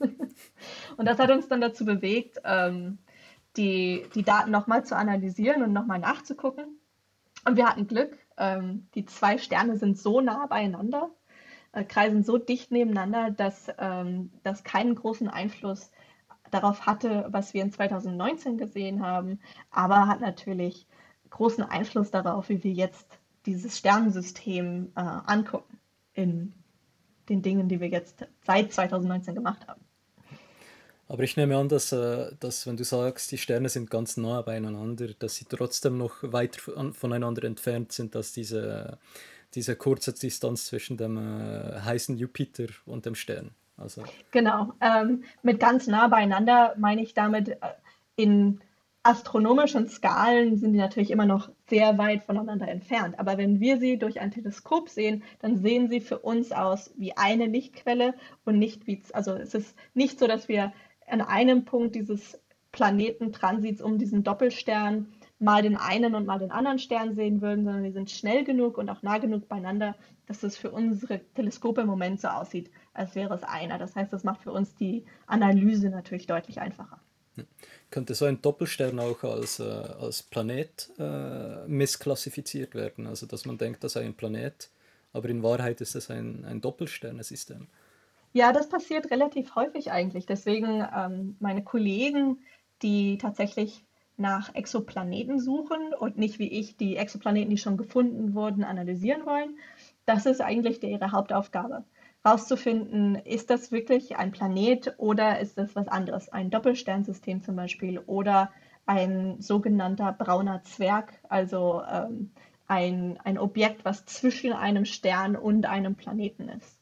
S3: Und das hat uns dann dazu bewegt, ähm, die, die Daten nochmal zu analysieren und nochmal nachzugucken. Und wir hatten Glück, ähm, die zwei Sterne sind so nah beieinander, äh, kreisen so dicht nebeneinander, dass ähm, das keinen großen Einfluss darauf hatte, was wir in zweitausendneunzehn gesehen haben, aber hat natürlich großen Einfluss darauf, wie wir jetzt dieses Sternensystem äh, angucken in den Dingen, die wir jetzt seit zweitausendneunzehn gemacht haben.
S2: Aber ich nehme an, dass, äh, dass wenn du sagst, die Sterne sind ganz nah beieinander, dass sie trotzdem noch weit von- voneinander entfernt sind, dass diese, diese kurze Distanz zwischen dem äh, heißen Jupiter und dem Stern. Also,
S3: Genau, ähm, mit ganz nah beieinander meine ich damit, äh, in astronomischen Skalen sind die natürlich immer noch sehr weit voneinander entfernt. Aber wenn wir sie durch ein Teleskop sehen, dann sehen sie für uns aus wie eine Lichtquelle und nicht wie, also es ist nicht so, dass wir an einem Punkt dieses Planetentransits um diesen Doppelstern mal den einen und mal den anderen Stern sehen würden, sondern die sind schnell genug und auch nah genug beieinander, dass es für unsere Teleskope im Moment so aussieht, als wäre es einer. Das heißt, das macht für uns die Analyse natürlich deutlich einfacher.
S2: könnte so ein Doppelstern auch als, äh, als Planet äh, missklassifiziert werden? Also, dass man denkt, das sei ein Planet, aber in Wahrheit ist es ein, ein Doppelsternensystem.
S3: Ja, das passiert relativ häufig eigentlich. Deswegen ähm, meine Kollegen, die tatsächlich nach Exoplaneten suchen und nicht wie ich die Exoplaneten, die schon gefunden wurden, analysieren wollen, das ist eigentlich die- ihre Hauptaufgabe. Rauszufinden, ist das wirklich ein Planet oder ist das was anderes? Ein Doppelsternsystem zum Beispiel oder ein sogenannter brauner Zwerg, also ähm, ein, ein Objekt, was zwischen einem Stern und einem Planeten ist.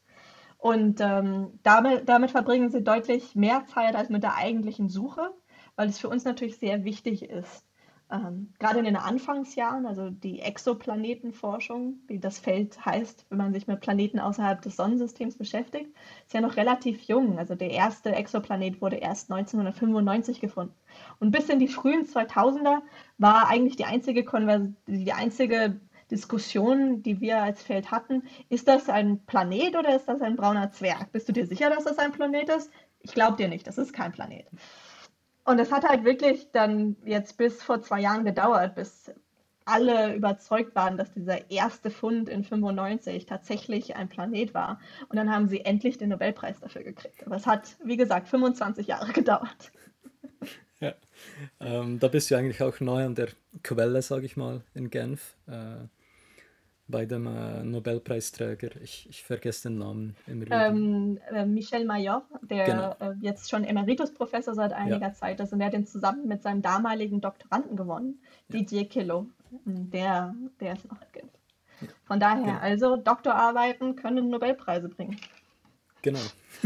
S3: Und ähm, damit, damit verbringen sie deutlich mehr Zeit als mit der eigentlichen Suche, weil es für uns natürlich sehr wichtig ist. Ähm, gerade in den Anfangsjahren, also die Exoplanetenforschung, wie das Feld heißt, wenn man sich mit Planeten außerhalb des Sonnensystems beschäftigt, ist ja noch relativ jung. Also der erste Exoplanet wurde erst neunzehnhundertfünfundneunzig gefunden. Und bis in die frühen zweitausender war eigentlich die einzige, Konvers die einzige Diskussion, die wir als Feld hatten, ist das ein Planet oder ist das ein brauner Zwerg? Bist du dir sicher, dass das ein Planet ist? Ich glaube dir nicht, das ist kein Planet. Und es hat halt wirklich dann jetzt bis vor zwei Jahren gedauert, bis alle überzeugt waren, dass dieser erste Fund in fünfundneunzig tatsächlich ein Planet war. Und dann haben sie endlich den Nobelpreis dafür gekriegt. Aber es hat, wie gesagt, fünfundzwanzig Jahre gedauert.
S2: Ja. Ähm, da bist du eigentlich auch neu an der Quelle, sage ich mal, in Genf, äh, bei dem äh, Nobelpreisträger. Ich, ich vergesse den Namen immer wieder.
S3: ähm, äh, Michel Mayor,
S2: Genau,
S3: der äh, jetzt schon Emeritusprofessor seit
S2: ja,
S3: einiger Zeit ist, und der hat den zusammen mit seinem damaligen Doktoranden gewonnen,
S2: ja,
S3: Didier Queloz. Der, der ist noch in Genf.
S2: ja,
S3: Von daher,
S2: genau,
S3: also Doktorarbeiten können Nobelpreise bringen.
S2: genau.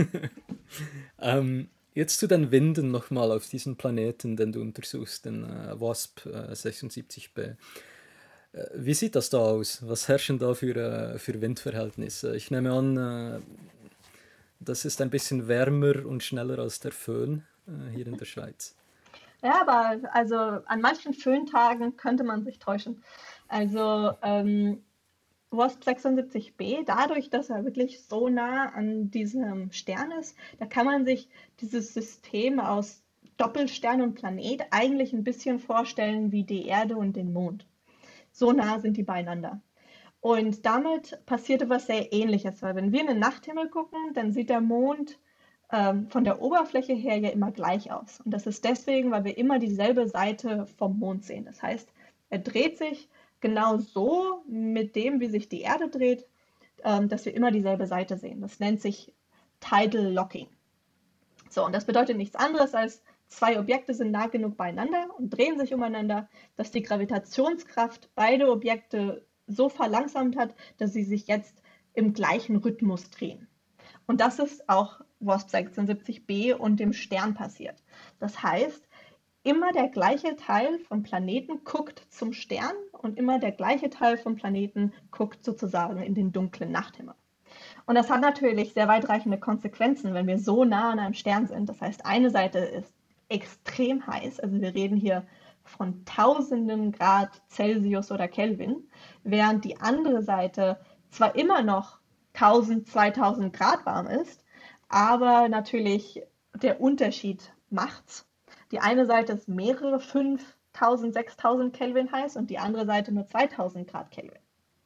S2: Ähm, jetzt zu den Winden nochmal auf diesem Planeten, den du untersuchst, den äh, WASP äh, sechsundsiebzig b. Äh, wie sieht das da aus? Was herrschen da für, äh, für Windverhältnisse? Ich nehme an, äh, das ist ein bisschen wärmer und schneller als der Föhn äh, hier in der Schweiz.
S3: Ja, aber also an manchen Föhntagen könnte man sich täuschen. Also ähm, WASP sechsundsiebzig b, dadurch, dass er wirklich so nah an diesem Stern ist, da kann man sich dieses System aus Doppelstern und Planet eigentlich ein bisschen vorstellen wie die Erde und den Mond. So nah sind die beieinander. Und damit passierte was sehr Ähnliches, weil wenn wir in den Nachthimmel gucken, dann sieht der Mond ähm, von der Oberfläche her ja immer gleich aus. Und das ist deswegen, weil wir immer dieselbe Seite vom Mond sehen. Das heißt, er dreht sich genau so mit dem, wie sich die Erde dreht, ähm, dass wir immer dieselbe Seite sehen. Das nennt sich Tidal Locking. So, und das bedeutet nichts anderes als, zwei Objekte sind nah genug beieinander und drehen sich umeinander, dass die Gravitationskraft beide Objekte so verlangsamt hat, dass sie sich jetzt im gleichen Rhythmus drehen. Und das ist auch WASP sechsundsiebzig b und dem Stern passiert. Das heißt, immer der gleiche Teil vom Planeten guckt zum Stern und immer der gleiche Teil vom Planeten guckt sozusagen in den dunklen Nachthimmel. Und das hat natürlich sehr weitreichende Konsequenzen, wenn wir so nah an einem Stern sind. Das heißt, eine Seite ist extrem heiß, also wir reden hier von Tausenden Grad Celsius oder Kelvin, während die andere Seite zwar immer noch tausend, zweitausend Grad warm ist, aber natürlich der Unterschied macht's. Die eine Seite ist mehrere fünftausend, sechstausend Kelvin heiß und die andere Seite nur zweitausend Grad Kelvin.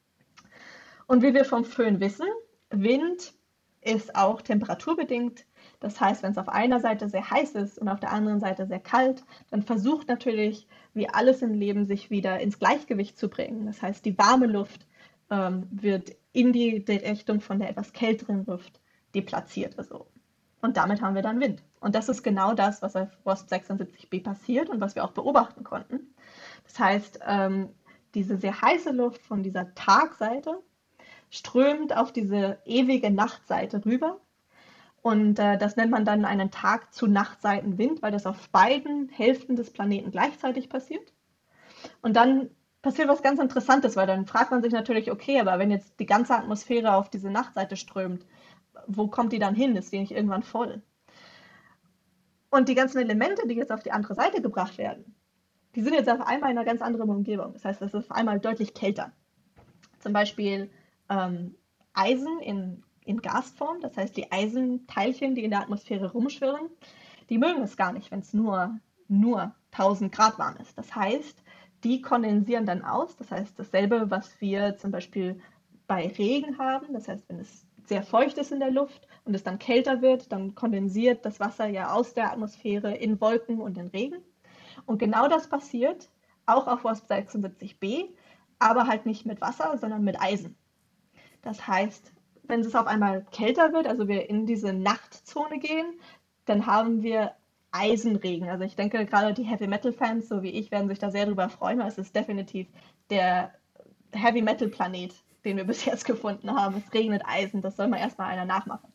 S3: Und wie wir vom Föhn wissen, Wind ist auch temperaturbedingt. Das heißt, wenn es auf einer Seite sehr heiß ist und auf der anderen Seite sehr kalt, dann versucht natürlich, wie alles im Leben, sich wieder ins Gleichgewicht zu bringen. Das heißt, die warme Luft ähm, wird in die, die Richtung von der etwas kälteren Luft deplatziert. Also. Und damit haben wir dann Wind. Und das ist genau das, was auf WASP sechsundsiebzig b passiert und was wir auch beobachten konnten. Das heißt, ähm, diese sehr heiße Luft von dieser Tagseite strömt auf diese ewige Nachtseite rüber. Und äh, das nennt man dann einen Tag-zu-Nacht-Seitenwind, weil das auf beiden Hälften des Planeten gleichzeitig passiert. Und dann passiert was ganz Interessantes, weil dann fragt man sich natürlich, okay, aber wenn jetzt die ganze Atmosphäre auf diese Nachtseite strömt, wo kommt die dann hin? Ist die nicht irgendwann voll? Und die ganzen Elemente, die jetzt auf die andere Seite gebracht werden, die sind jetzt auf einmal in einer ganz anderen Umgebung. Das heißt, es ist auf einmal deutlich kälter. Zum Beispiel ähm, Eisen in, in Gasform, das heißt die Eisenteilchen, die in der Atmosphäre rumschwirren, die mögen es gar nicht, wenn es nur, nur tausend Grad warm ist. Das heißt, die kondensieren dann aus. Das heißt, dasselbe, was wir zum Beispiel bei Regen haben. Das heißt, wenn es sehr feucht ist in der Luft und es dann kälter wird, dann kondensiert das Wasser ja aus der Atmosphäre in Wolken und in Regen. Und genau das passiert auch auf WASP sechsundsiebzig b, aber halt nicht mit Wasser, sondern mit Eisen. Das heißt, wenn es auf einmal kälter wird, also wir in diese Nachtzone gehen, dann haben wir Eisenregen. Also ich denke, gerade die Heavy-Metal-Fans, so wie ich, werden sich da sehr drüber freuen, weil es ist definitiv der Heavy-Metal-Planet, den wir bis jetzt gefunden haben. Es regnet Eisen, das soll mal erstmal einer nachmachen.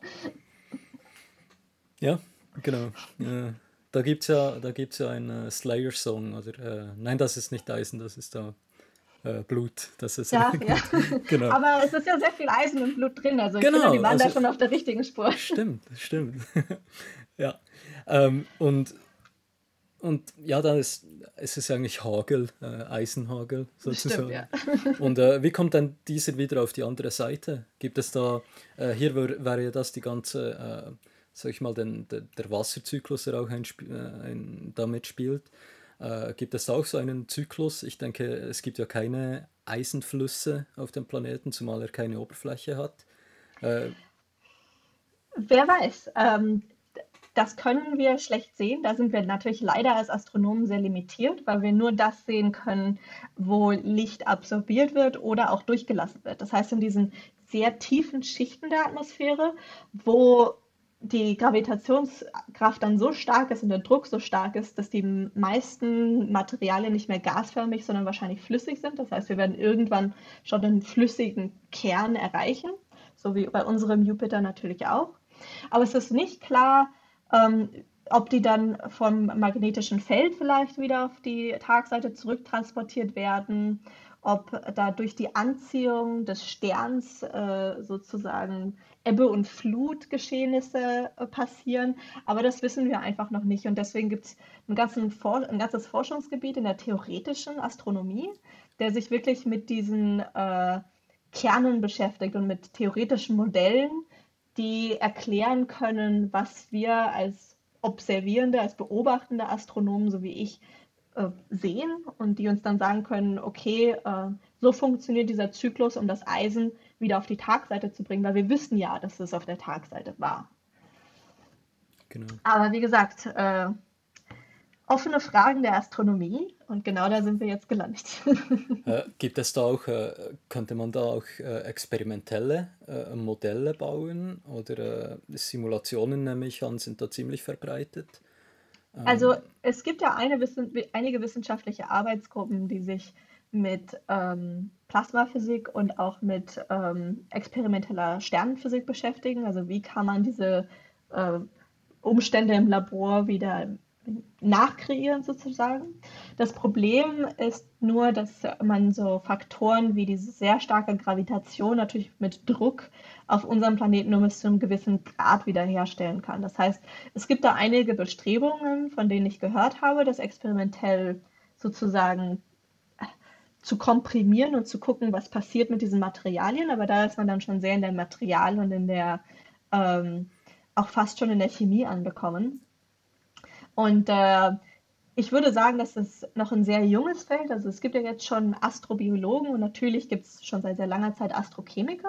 S2: Ja, genau. Äh, da gibt es ja, da gibt's ja einen äh, Slayer-Song. Oder, äh, nein, das ist nicht Eisen, das ist da äh, Blut. Das ist
S3: Ja, ja.
S2: genau.
S3: Aber es ist ja sehr viel Eisen und Blut drin. Also ich genau, finde, die waren also, da schon auf der richtigen Spur.
S2: Stimmt, stimmt. Ja. Ähm, und, und ja, dann ist es ist eigentlich Hagel, äh, Eisenhagel sozusagen. Stimmt, ja. Und äh, wie kommt dann dieser wieder auf die andere Seite? Gibt es da, äh, hier wär, wäre ja das die ganze, äh, sag ich mal, den, der, der Wasserzyklus, der auch ein, äh, ein, damit spielt. Äh, gibt es auch so einen Zyklus? Ich denke, es gibt ja keine Eisenflüsse auf dem Planeten, zumal er keine Oberfläche hat. Äh,
S3: Wer weiß. Ähm, das können wir schlecht sehen. Da sind wir natürlich leider als Astronomen sehr limitiert, weil wir nur das sehen können, wo Licht absorbiert wird oder auch durchgelassen wird. Das heißt, in diesen sehr tiefen Schichten der Atmosphäre, wo die Gravitationskraft dann so stark ist und der Druck so stark ist, dass die meisten Materialien nicht mehr gasförmig, sondern wahrscheinlich flüssig sind. Das heißt, wir werden irgendwann schon einen flüssigen Kern erreichen, so wie bei unserem Jupiter natürlich auch. Aber es ist nicht klar, ähm, ob die dann vom magnetischen Feld vielleicht wieder auf die Tagseite zurücktransportiert werden, ob da durch die Anziehung des Sterns äh, sozusagen Ebbe- und Flutgeschehnisse äh, passieren. Aber das wissen wir einfach noch nicht. Und deswegen gibt es ein, ein ganzes Forschungsgebiet in der theoretischen Astronomie, der sich wirklich mit diesen äh, Kernen beschäftigt und mit theoretischen Modellen, die erklären können, was wir als observierende, als beobachtende Astronomen, so wie ich, äh, sehen und die uns dann sagen können, okay, äh, so funktioniert dieser Zyklus, um das Eisen wieder auf die Tagseite zu bringen, weil wir wissen ja, dass es auf der Tagseite war.
S2: Genau.
S3: Aber wie gesagt, äh, offene Fragen der Astronomie und genau da sind wir jetzt gelandet.
S2: äh, gibt es da auch, äh, könnte man da auch äh, experimentelle äh, Modelle bauen oder äh, Simulationen, nehme ich an, sind da ziemlich verbreitet? Ähm,
S3: also es gibt ja eine, einige wissenschaftliche Arbeitsgruppen, die sich mit ähm, Plasmaphysik und auch mit ähm, experimenteller Sternenphysik beschäftigen. Also wie kann man diese äh, Umstände im Labor wieder nachkreieren sozusagen. Das Problem ist nur, dass man so Faktoren wie diese sehr starke Gravitation natürlich mit Druck auf unserem Planeten nur bis zu einem gewissen Grad wiederherstellen kann. Das heißt, es gibt da einige Bestrebungen, von denen ich gehört habe, das experimentell sozusagen zu komprimieren und zu gucken, was passiert mit diesen Materialien. Aber da ist man dann schon sehr in der Material- und in der, ähm, auch fast schon in der Chemie angekommen. Und äh, ich würde sagen, das ist noch ein sehr junges Feld. Also es gibt ja jetzt schon Astrobiologen und natürlich gibt es schon seit sehr langer Zeit Astrochemiker.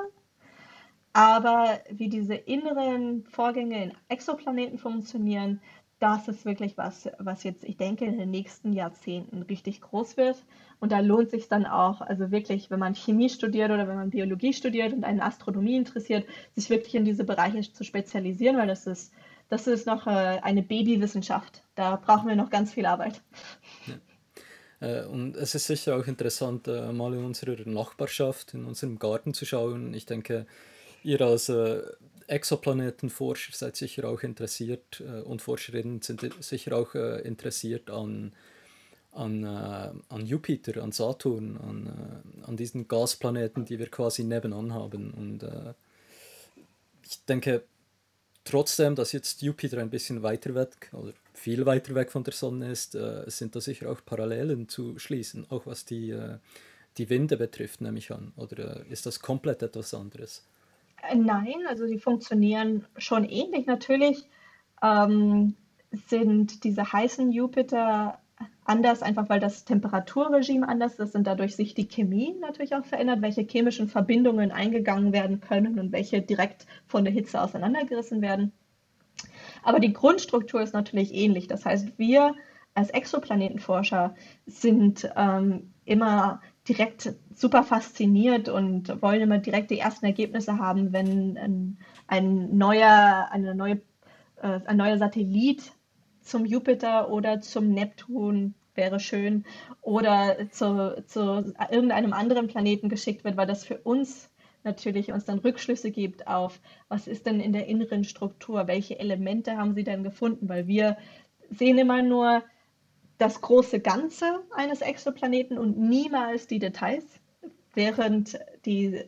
S3: Aber wie diese inneren Vorgänge in Exoplaneten funktionieren, das ist wirklich was, was jetzt, ich denke, in den nächsten Jahrzehnten richtig groß wird. Und da lohnt sich dann auch, also wirklich, wenn man Chemie studiert oder wenn man Biologie studiert und einen Astronomie interessiert, sich wirklich in diese Bereiche zu spezialisieren, weil das ist, das ist noch äh, eine Babywissenschaft. Da brauchen wir noch ganz viel Arbeit.
S2: Äh, und es ist sicher auch interessant, äh, mal in unserer Nachbarschaft, in unserem Garten zu schauen. Ich denke, ihr als äh, Exoplanetenforscher seid sicher auch interessiert äh, und Forscherinnen sind sicher auch äh, interessiert an, an, äh, an Jupiter, an Saturn, an, äh, an diesen Gasplaneten, die wir quasi nebenan haben. Und äh, ich denke, trotzdem, dass jetzt Jupiter ein bisschen weiter weg oder viel weiter weg von der Sonne ist, äh, sind da sicher auch Parallelen zu schließen, auch was die, äh, die Winde betrifft, nehme ich an. Oder äh, ist das komplett etwas anderes?
S3: Äh, Nein, also die funktionieren schon ähnlich. Natürlich ähm, sind diese heißen Jupiter anders, einfach weil das Temperaturregime anders ist und dadurch sich die Chemie natürlich auch verändert, welche chemischen Verbindungen eingegangen werden können und welche direkt von der Hitze auseinandergerissen werden. Aber die Grundstruktur ist natürlich ähnlich. Das heißt, wir als Exoplanetenforscher sind ähm, immer direkt super fasziniert und wollen immer direkt die ersten Ergebnisse haben, wenn ein, ein neuer, eine neue, äh, ein neuer Satellit zum Jupiter oder zum Neptun wäre schön oder zu, zu irgendeinem anderen Planeten geschickt wird, weil das für uns natürlich uns dann Rückschlüsse gibt auf, was ist denn in der inneren Struktur, welche Elemente haben sie denn gefunden, weil wir sehen immer nur das große Ganze eines Exoplaneten und niemals die Details, während die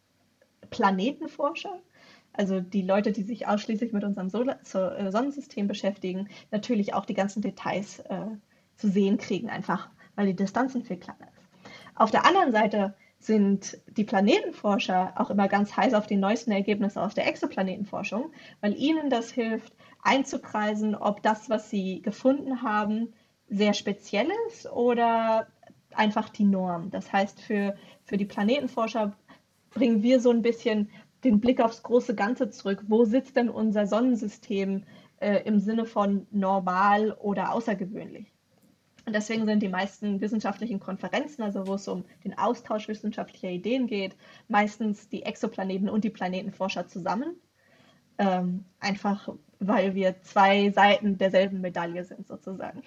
S3: Planetenforscher, also die Leute, die sich ausschließlich mit unserem Solar Sonnensystem beschäftigen, natürlich auch die ganzen Details äh, zu sehen kriegen, einfach weil die Distanzen viel kleiner ist. Auf der anderen Seite sind die Planetenforscher auch immer ganz heiß auf die neuesten Ergebnisse aus der Exoplanetenforschung, weil ihnen das hilft, einzukreisen, ob das, was sie gefunden haben, sehr speziell ist oder einfach die Norm. Das heißt, für, für die Planetenforscher bringen wir so ein bisschen den Blick aufs große Ganze zurück. Wo sitzt denn unser Sonnensystem äh, im Sinne von normal oder außergewöhnlich? Und deswegen sind die meisten wissenschaftlichen Konferenzen, also wo es um den Austausch wissenschaftlicher Ideen geht, meistens die Exoplaneten und die Planetenforscher zusammen. Ähm, einfach weil wir zwei Seiten derselben Medaille sind, sozusagen.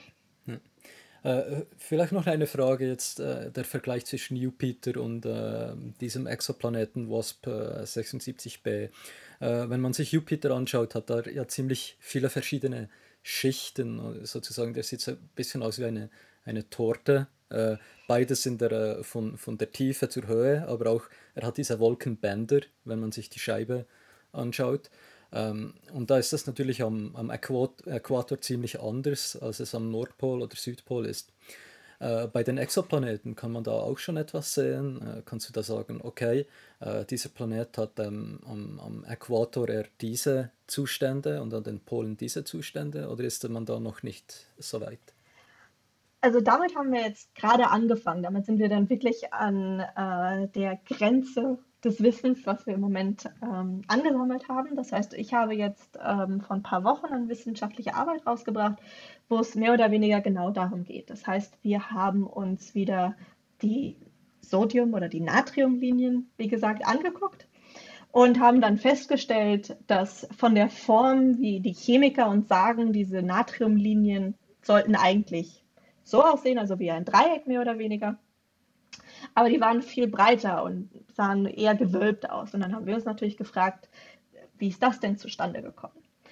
S2: Äh, vielleicht noch eine Frage jetzt, äh, der Vergleich zwischen Jupiter und äh, diesem Exoplaneten WASP äh, sechsundsiebzig b. Äh, wenn man sich Jupiter anschaut, hat er ja ziemlich viele verschiedene Schichten, sozusagen, der sieht so ein bisschen aus wie eine, eine Torte. Äh, beides sind er äh, von, von der Tiefe zur Höhe, aber auch er hat diese Wolkenbänder, wenn man sich die Scheibe anschaut. Ähm, und da ist das natürlich am, am Äquat Äquator ziemlich anders, als es am Nordpol oder Südpol ist. Äh, bei den Exoplaneten kann man da auch schon etwas sehen. Äh, kannst du da sagen, okay, äh, dieser Planet hat ähm, am, am Äquator eher diese Zustände und an den Polen diese Zustände, oder ist man da noch nicht so weit?
S3: Also damit haben wir jetzt gerade angefangen. Damit sind wir dann wirklich an äh, der Grenze des Wissens, was wir im Moment ähm, angesammelt haben. Das heißt, ich habe jetzt ähm, vor ein paar Wochen eine wissenschaftliche Arbeit rausgebracht, wo es mehr oder weniger genau darum geht. Das heißt, wir haben uns wieder die Sodium- oder die Natriumlinien, wie gesagt, angeguckt und haben dann festgestellt, dass von der Form, wie die Chemiker uns sagen, diese Natriumlinien sollten eigentlich so aussehen, also wie ein Dreieck mehr oder weniger. Aber die waren viel breiter und sahen eher gewölbt aus. Und dann haben wir uns natürlich gefragt, wie ist das denn zustande gekommen?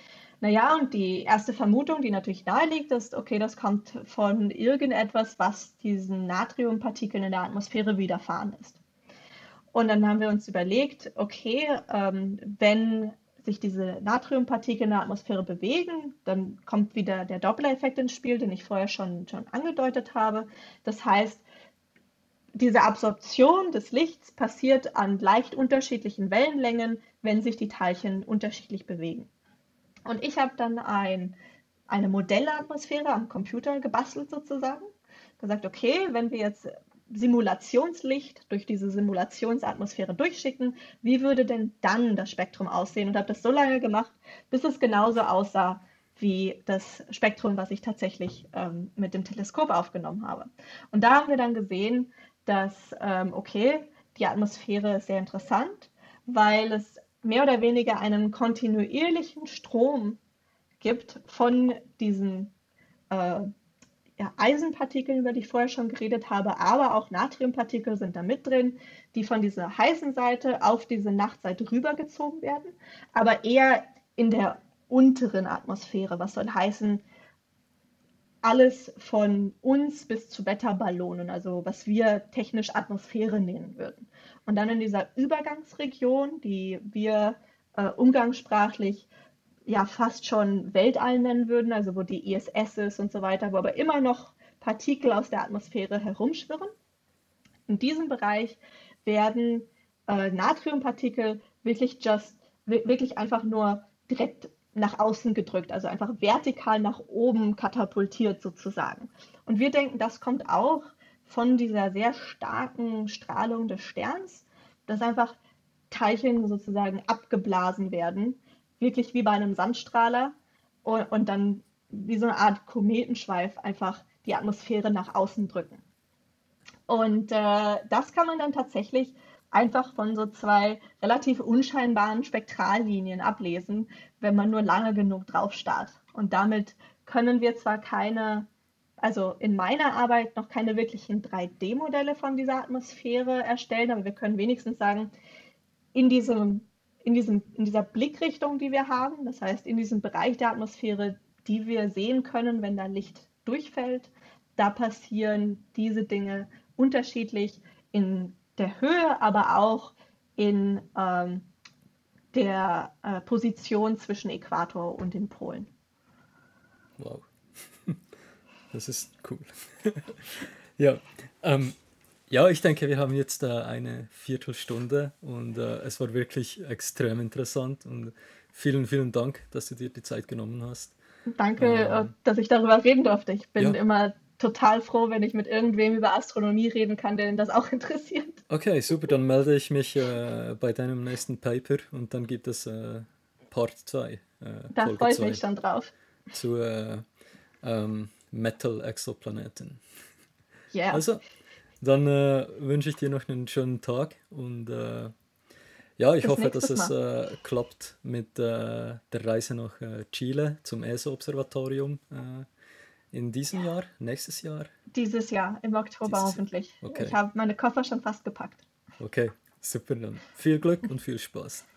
S3: Naja, und die erste Vermutung, die natürlich naheliegt, ist, okay, das kommt von irgendetwas, was diesen Natriumpartikeln in der Atmosphäre widerfahren ist. Und dann haben wir uns überlegt, okay, ähm, wenn sich diese Natriumpartikel in der Atmosphäre bewegen, dann kommt wieder der Doppler-Effekt ins Spiel, den ich vorher schon, schon angedeutet habe. Das heißt, diese Absorption des Lichts passiert an leicht unterschiedlichen Wellenlängen, wenn sich die Teilchen unterschiedlich bewegen. Und ich habe dann ein, eine Modellatmosphäre am Computer gebastelt sozusagen. Gesagt, okay, wenn wir jetzt Simulationslicht durch diese Simulationsatmosphäre durchschicken, wie würde denn dann das Spektrum aussehen? Und habe das so lange gemacht, bis es genauso aussah wie das Spektrum, was ich tatsächlich ähm, mit dem Teleskop aufgenommen habe. Und da haben wir dann gesehen, dass, ähm, okay, die Atmosphäre ist sehr interessant, weil es mehr oder weniger einen kontinuierlichen Strom gibt von diesen äh, ja, Eisenpartikeln, über die ich vorher schon geredet habe, aber auch Natriumpartikel sind da mit drin, die von dieser heißen Seite auf diese Nachtseite rübergezogen werden, aber eher in der unteren Atmosphäre, was soll heißen, alles von uns bis zu Wetterballonen, also was wir technisch Atmosphäre nennen würden. Und dann in dieser Übergangsregion, die wir äh, umgangssprachlich ja fast schon Weltall nennen würden, also wo die I S S ist und so weiter, wo aber immer noch Partikel aus der Atmosphäre herumschwirren. In diesem Bereich werden äh, Natriumpartikel wirklich just, wirklich einfach nur direkt nach außen gedrückt, also einfach vertikal nach oben katapultiert sozusagen. Und wir denken, das kommt auch von dieser sehr starken Strahlung des Sterns, dass einfach Teilchen sozusagen abgeblasen werden, wirklich wie bei einem Sandstrahler und, und dann wie so eine Art Kometenschweif einfach die Atmosphäre nach außen drücken. Und äh, das kann man dann tatsächlich einfach von so zwei relativ unscheinbaren Spektrallinien ablesen, wenn man nur lange genug drauf starrt. Und damit können wir zwar keine, also in meiner Arbeit noch keine wirklichen drei D-Modelle von dieser Atmosphäre erstellen, aber wir können wenigstens sagen, in diesem, in diesem, in dieser Blickrichtung, die wir haben, das heißt in diesem Bereich der Atmosphäre, die wir sehen können, wenn da Licht durchfällt, da passieren diese Dinge unterschiedlich in der Höhe, aber auch in ähm, der äh, Position zwischen Äquator und den Polen.
S2: Wow, das ist cool. ja, ähm, ja, ich denke, wir haben jetzt äh, eine Viertelstunde und äh, es war wirklich extrem interessant und vielen, vielen Dank, dass du dir die Zeit genommen hast.
S3: Danke, ähm, äh, dass ich darüber reden durfte. Ich bin
S2: ja.
S3: immer total froh, wenn ich mit irgendwem über Astronomie reden kann, der das auch interessiert.
S2: Okay, super, dann melde ich mich äh, bei deinem nächsten Paper und dann gibt es äh, Part zwei. Äh,
S3: da freue ich mich schon drauf.
S2: Zu äh, ähm, Metal-Exoplaneten.
S3: Ja. Yeah.
S2: Also, dann äh, wünsche ich dir noch einen schönen Tag und äh, ja, ich
S3: Bis
S2: hoffe, dass es
S3: Mal.
S2: äh, klappt mit äh, der Reise nach äh, Chile zum E S O-Observatorium. Äh, In diesem Jahr? Nächstes Jahr?
S3: Dieses Jahr, im Oktober
S2: Dieses
S3: hoffentlich.
S2: Okay.
S3: Ich habe meine Koffer schon fast gepackt.
S2: Okay, super dann. Viel Glück und viel Spaß.